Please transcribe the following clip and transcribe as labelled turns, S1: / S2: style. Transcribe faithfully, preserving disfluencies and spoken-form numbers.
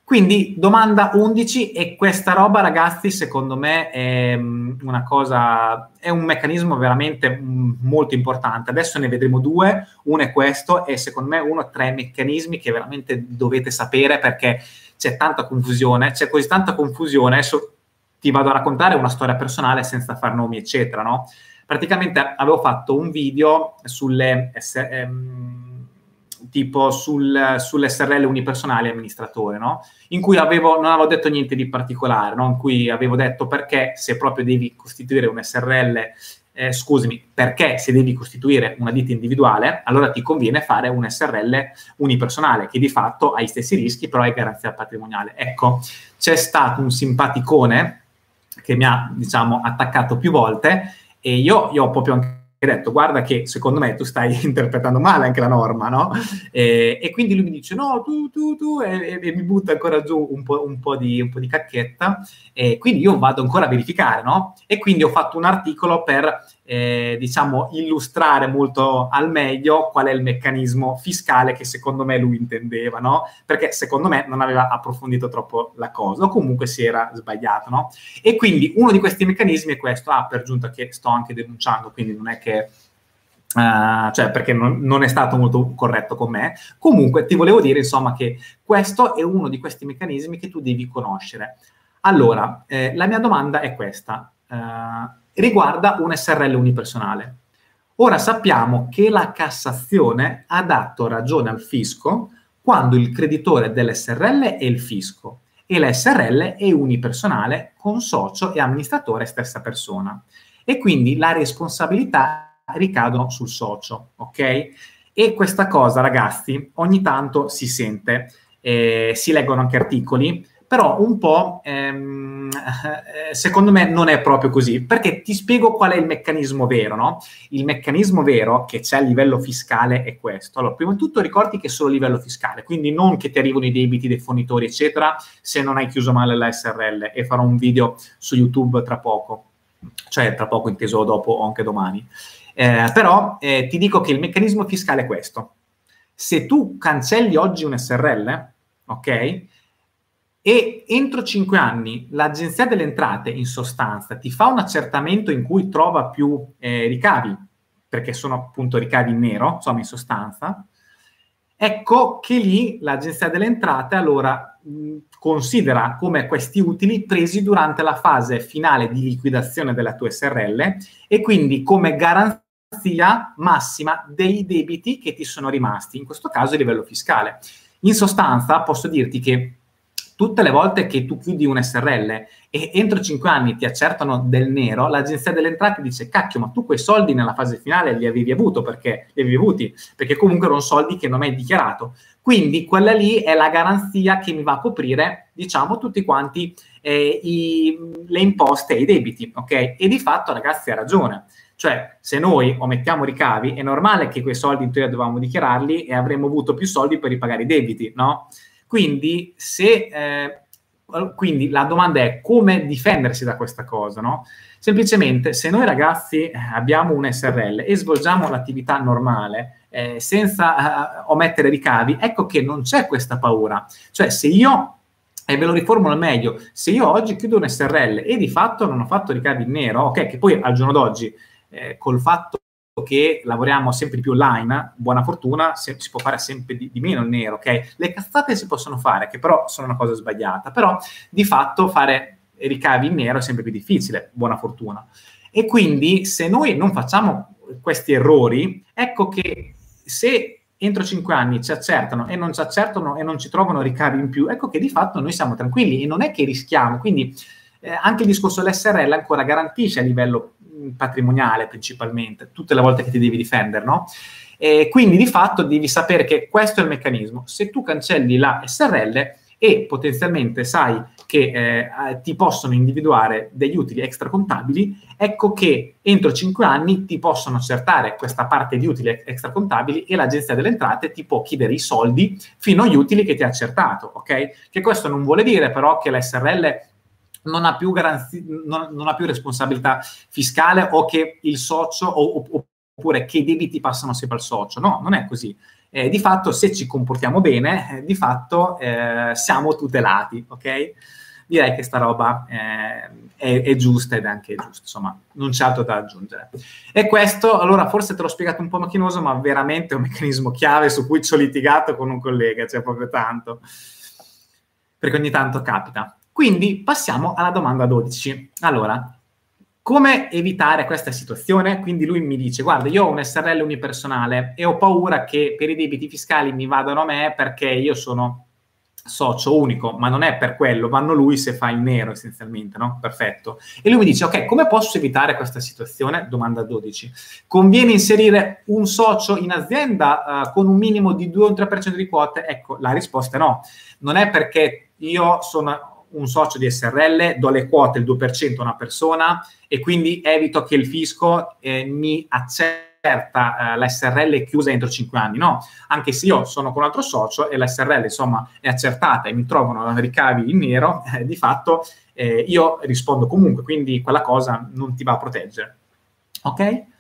S1: Quindi domanda undici, e questa roba, ragazzi, secondo me è una cosa, è un meccanismo veramente molto importante. Adesso ne vedremo due, uno è questo, e secondo me uno tra i meccanismi che veramente dovete sapere, perché c'è tanta confusione, c'è così tanta confusione. Adesso ti vado a raccontare una storia personale senza far nomi, eccetera, no? Praticamente avevo fatto un video sulle... Ehm, tipo sul, sull'S R L unipersonale amministratore, no? In cui avevo, non avevo detto niente di particolare, no? In cui avevo detto perché se proprio devi costituire un S R L, eh, scusami, perché se devi costituire una ditta individuale, allora ti conviene fare un S R L unipersonale, che di fatto ha gli stessi rischi, però è garanzia patrimoniale. Ecco, c'è stato un simpaticone che mi ha, diciamo, attaccato più volte, e io, io ho proprio anche detto, guarda che secondo me tu stai interpretando male anche la norma, no? E, e quindi lui mi dice, no, tu, tu, tu, e, e mi butta ancora giù un po', un po' di, un po' di cacchetta, e quindi io vado ancora a verificare, no? E quindi ho fatto un articolo per, eh, diciamo, illustrare molto al meglio qual è il meccanismo fiscale che secondo me lui intendeva, no? Perché secondo me non aveva approfondito troppo la cosa, o comunque si era sbagliato, no? E quindi uno di questi meccanismi è questo, ah, per giunta che sto anche denunciando, quindi non è che Uh, cioè perché non, non è stato molto corretto con me. Comunque ti volevo dire, insomma, che questo è uno di questi meccanismi che tu devi conoscere. Allora, eh, la mia domanda è questa, uh, riguarda un S R L unipersonale. Ora sappiamo che la Cassazione ha dato ragione al fisco quando il creditore dell'S R L è il fisco e l'S R L è unipersonale con socio e amministratore stessa persona, e quindi la responsabilità ricadono sul socio, ok? E questa cosa, ragazzi, ogni tanto si sente, eh, si leggono anche articoli, però un po', ehm, eh, secondo me, non è proprio così, perché ti spiego qual è il meccanismo vero, no? Il meccanismo vero che c'è a livello fiscale è questo. Allora, prima di tutto ricordi che è solo a livello fiscale, quindi non che ti arrivano i debiti dei fornitori, eccetera, se non hai chiuso male la S R L, e farò un video su YouTube tra poco, cioè tra poco inteso dopo o anche domani. Eh, però eh, ti dico che il meccanismo fiscale è questo. Se tu cancelli oggi un S R L, ok, e entro cinque anni l'Agenzia delle Entrate in sostanza ti fa un accertamento in cui trova più eh, ricavi, perché sono appunto ricavi in nero, insomma in sostanza, ecco che lì l'Agenzia delle Entrate allora mh, considera come questi utili presi durante la fase finale di liquidazione della tua S R L, e quindi come garanzia massima dei debiti che ti sono rimasti, in questo caso a livello fiscale. In sostanza posso dirti che tutte le volte che tu chiudi un S R L e entro cinque anni ti accertano del nero, l'Agenzia delle Entrate dice, cacchio, ma tu quei soldi nella fase finale li avevi avuto, perché li avevi avuti, perché comunque erano soldi che non hai dichiarato. Quindi quella lì è la garanzia che mi va a coprire, diciamo, tutti quanti eh, i, le imposte e i debiti, ok? E di fatto, ragazzi, ha ragione. Cioè, se noi omettiamo ricavi, è normale che quei soldi in teoria dovevamo dichiararli e avremmo avuto più soldi per ripagare i debiti, no? Quindi, se, eh, quindi la domanda è come difendersi da questa cosa, no? Semplicemente, se noi ragazzi abbiamo un S R L e svolgiamo l'attività normale, eh, senza eh, omettere ricavi, ecco che non c'è questa paura. Cioè, se io, e ve lo riformulo meglio, se io oggi chiudo un S R L e di fatto non ho fatto ricavi in nero, ok, che poi al giorno d'oggi, eh, col fatto che lavoriamo sempre di più online, buona fortuna, se, si può fare sempre di, di meno il nero, ok? Le cazzate si possono fare, che però sono una cosa sbagliata, però di fatto fare ricavi in nero è sempre più difficile, buona fortuna. E quindi se noi non facciamo questi errori, ecco che se entro cinque anni ci accertano e non ci accertano e non ci trovano ricavi in più, ecco che di fatto noi siamo tranquilli e non è che rischiamo. Quindi eh, anche il discorso dell'S R L ancora garantisce a livello patrimoniale principalmente, tutte le volte che ti devi difendere, no? E quindi di fatto devi sapere che questo è il meccanismo. Se tu cancelli la S R L e potenzialmente sai che eh, ti possono individuare degli utili extracontabili, ecco che entro cinque anni ti possono accertare questa parte di utili extracontabili e l'Agenzia delle Entrate ti può chiedere i soldi fino agli utili che ti ha accertato, ok? Che questo non vuole dire però che la S R L non ha più garanzi- non, non ha più responsabilità fiscale o che il socio o, oppure che i debiti passano sempre al socio. No, non è così. eh, di fatto se ci comportiamo bene, eh, di fatto eh, siamo tutelati, ok? Direi che sta roba eh, è, è giusta ed è anche giusta, insomma, non c'è altro da aggiungere. E questo, allora, forse te l'ho spiegato un po' macchinoso, ma veramente è un meccanismo chiave su cui ci ho litigato con un collega, cioè proprio tanto, perché ogni tanto capita. Quindi passiamo alla domanda dodici. Allora, come evitare questa situazione? Quindi lui mi dice, guarda, io ho un S R L unipersonale e ho paura che per i debiti fiscali mi vadano a me perché io sono socio unico, ma non è per quello, vanno lui se fa il nero essenzialmente, no? Perfetto. E lui mi dice, ok, come posso evitare questa situazione? Domanda dodici. Conviene inserire un socio in azienda uh, con un minimo di due o tre per cento di quote? Ecco, la risposta è no. Non è perché io sono un socio di S R L, do le quote il due per cento a una persona e quindi evito che il fisco eh, mi accerta eh, la S R L chiusa entro cinque anni. No, anche se io sono con un altro socio e la S R L insomma è accertata e mi trovano ricavi in nero, eh, di fatto eh, io rispondo comunque, quindi quella cosa non ti va a proteggere. Ok?